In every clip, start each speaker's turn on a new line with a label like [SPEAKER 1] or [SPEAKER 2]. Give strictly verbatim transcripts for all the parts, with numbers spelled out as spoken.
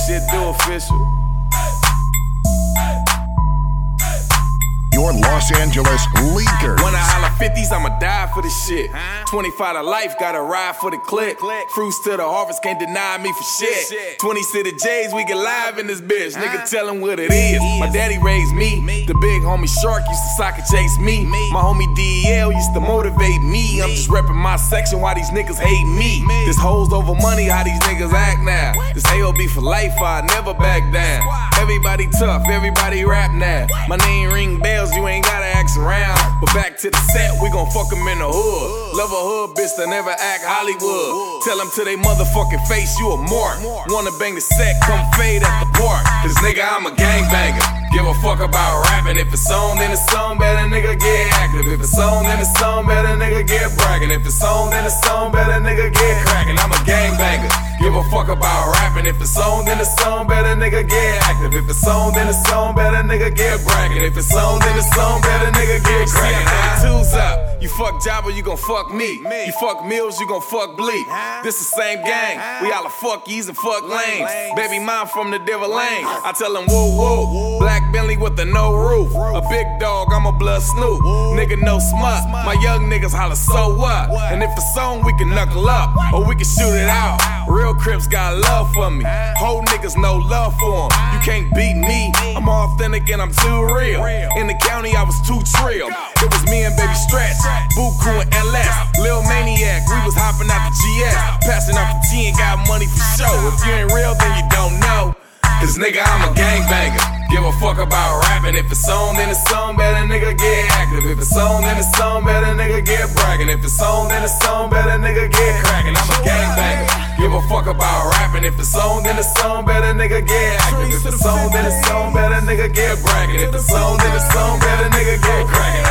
[SPEAKER 1] shit do official.
[SPEAKER 2] Your Los Angeles leakers.
[SPEAKER 1] When I holla fifties, I'ma die for this shit. twenty-five to life, gotta ride for the click. Fruits to the harvest, can't deny me for shit. twenties to the J's, we get live in this bitch. Nigga, tell him what it is. My daddy raised me. The big homie Shark used to soccer chase me. My homie D L used to motivate me. I'm just repping my section while these niggas hate me. This hoes over money, how these niggas act now. This A O B for life, I never back down. Everybody tough, everybody rap now. My name ring bells, you ain't gotta ask around. But back to the set, we gon' fuck them in the hood. Love a hood bitch that never act Hollywood. Tell them to they motherfucking face, you a mark. Wanna bang the set, come fade at the park. Cause nigga, I'm a gangbanger. Give a fuck about rapping. If it's on, then it's on, better nigga get active. If it's on, then it's on, better nigga get bragging. If it's on, then it's on, better nigga get cracking. I'm a gangbanger. Give a fuck about rapping. If it's on, then it's on, better nigga get active. If it's on, then it's on, better nigga get bragging. If it's on, then it's on, better nigga get cracking. Two's up. You fuck Jabba, you gon' fuck me. You fuck Mills, you gon' fuck Bleak. This the same gang. We all a fuck yees and fuck lanes. Baby mom from the devil lane. I tell them woo woo. Black Bentley with the no roof. A big dog, I'm a blood snoop. Nigga no smut. My young niggas holler so what? And if it's on, we can knuckle up or we can shoot it out. Real Crips got love for me. Whole niggas no love for them. You can't beat me. I'm authentic and I'm too real. In the county, I was too trill. It was me and Baby Stretch, Buku and L S, Lil Maniac. We was hopping out the G S, passing off the T and got money for show. If you ain't real, then you don't know. Cause nigga, I'm a gangbanger. Give a fuck about rapping. If it's on, then it's on, better nigga get active. If it's on, then it's on, better nigga get bragging. If it's on, then it's on, better nigga get cracking. I'm a gangbanger. Give a fuck about rapping. If it's on, then it's on, better nigga get active. If it's on, then it's on, better nigga get bragging. If it's on, then it's on, better nigga get cracking.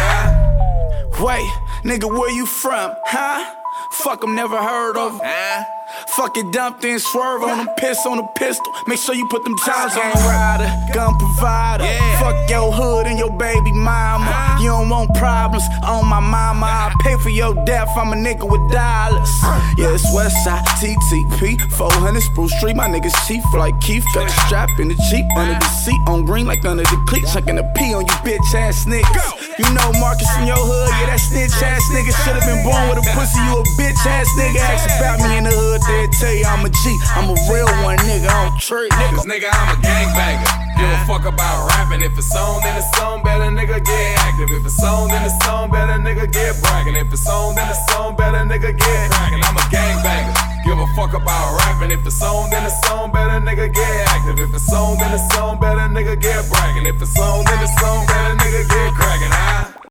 [SPEAKER 1] Huh?
[SPEAKER 3] Wait, nigga, where you from, huh? Fuck 'em, never heard of 'em.
[SPEAKER 1] Huh?
[SPEAKER 3] Fuck it, dump then swerve on them, piss on the pistol. Make sure you put them times on the rider, gun provider.
[SPEAKER 1] Yeah.
[SPEAKER 3] Fuck your hood and your baby mama. You don't want problems on my mama. I pay for your death, I'm a nigga with dollars. Yeah, it's Westside, T T P, four hundred Spruce Street. My niggas chief like Keith. Got the strap in the Jeep, under the seat, on green like under the cleats. Chucking a P on you bitch ass niggas. You know Marcus in your hood, yeah, that snitch ass nigga should've been born with a pussy. You a bitch ass nigga. Ask about me in the hood, they'll tell you I'm a G. I'm a real one, nigga. I don't trick, nigga.
[SPEAKER 1] Cause nigga, I'm a gangbanger. Give a fuck about rapping. If it's on, then it's on, better nigga get active. If it's on, then it's on, better nigga get bragging. If it's on, then it's on, better nigga get cracking. I'm a gangbanger. Give a fuck about rapping. If it's on, then it's on, better nigga get active. If it's on, then it's on, better nigga get bragging. If it's on, then it's on, better nigga get cracking. Huh?